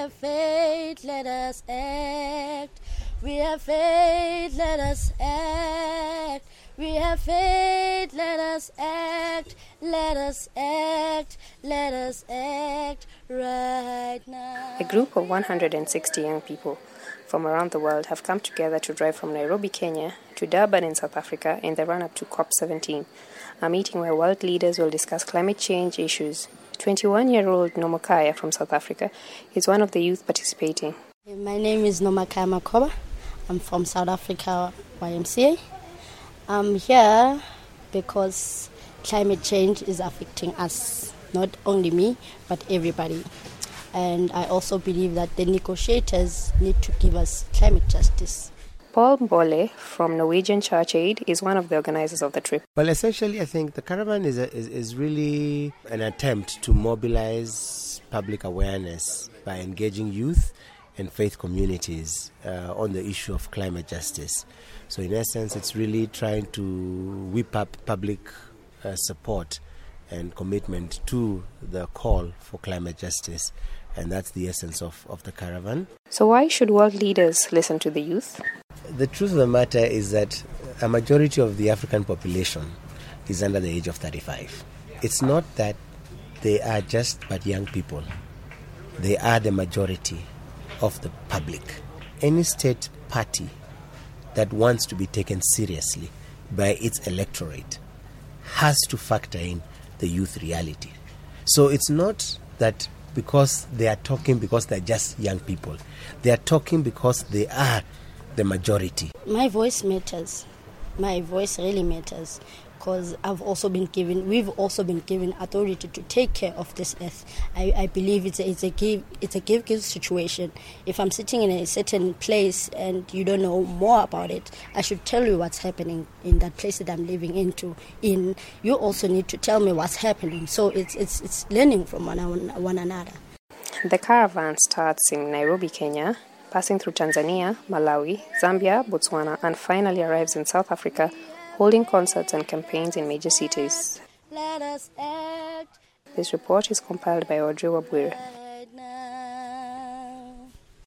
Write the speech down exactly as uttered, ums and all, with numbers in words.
have faith, let us act. We have faith, let us act. We have faith, let us act. Let us act, let us act right now. A group of one hundred sixty young people from around the world have come together to drive from Nairobi, Kenya to Durban in South Africa in the run-up to COP seventeen, a meeting where world leaders will discuss climate change issues. twenty-one-year-old Nomokaya from South Africa is one of the youth participating. My name is Nomokaya Makoba. I'm from South Africa Y M C A. I'm here because climate change is affecting us, not only me, but everybody. And I also believe that the negotiators need to give us climate justice. Paul Mbole from Norwegian Church Aid is one of the organizers of the trip. Well, essentially, I think the caravan is, a, is, is really an attempt to mobilize public awareness by engaging youth and faith communities uh, on the issue of climate justice. So in essence, it's really trying to whip up public uh, support and commitment to the call for climate justice. And that's the essence of, of the caravan. So why should world leaders listen to the youth? The truth of the matter is that a majority of the African population is under the age of thirty-five. It's not that they are just but young people. They are the majority of the public. Any state party that wants to be taken seriously by its electorate has to factor in the youth reality. So it's not that because they are talking because they're just young people. They are talking because they are the majority. My voice matters. My voice really matters because I've also been given, we've also been given authority to take care of this earth. I, I believe it's a, it's a give, it's a give-give situation. If I'm sitting in a certain place and you don't know more about it, I should tell you what's happening in that place that I'm living into. In you also need to tell me what's happening. So it's it's it's learning from one, one another. The caravan starts in Nairobi, Kenya, passing through Tanzania, Malawi, Zambia, Botswana, and finally arrives in South Africa, holding concerts and campaigns in major cities. Let us act. This report is compiled by Audrey Wabwire.